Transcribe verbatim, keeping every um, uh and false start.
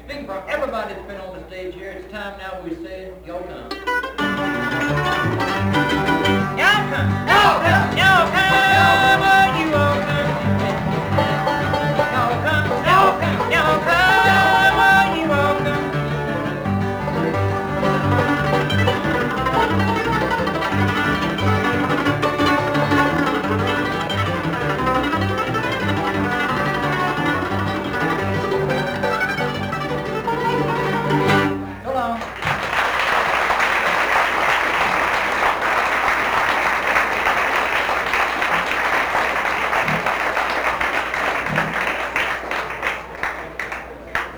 Speaking for everybody that's been on the stage here, it's time now we say your time. Your time.